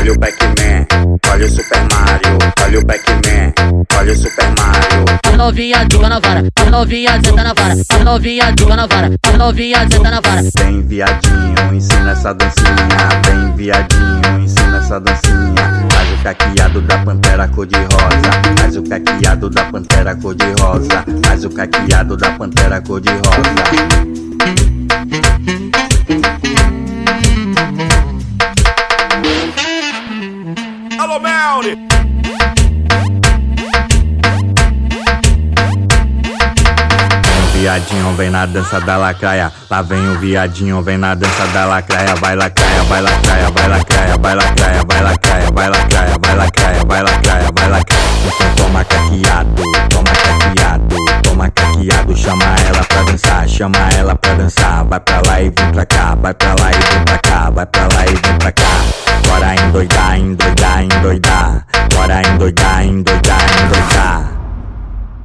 olha o Pac-Man, olha o Super Mario, olha o Pac-Man, olha o Super Mario. A novinha joga na vara, a novinha senta na vara, a novinha joga na vara, a novinha senta na vara. Vem viadinho, ensina essa dancinha, vem viadinho, ensina essa dancinha. Faz o caqueado da pantera cor de rosa, faz o caqueado da pantera cor de rosa, faz o caqueado da pantera cor de rosa. Alô, Melly! Viadinho vem na dança da lacraia, lá vem o viadinho vem na dança da lacraia. Vai lacraia, vai lacraia, vai lacraia, vai lacraia, vai lacraia, vai lacraia, vai lacraia, vai lacraia, vai lacraia. Então toma caqueado, toma caqueado, toma caqueado. Chama ela pra dançar, chama ela pra dançar. Vai pra lá e vem pra cá, vai pra lá e vem pra cá, vai pra lá e vem pra cá. Bora endoidar, endoidar, endoidar. Bora endoidar, endoidar, endoidar.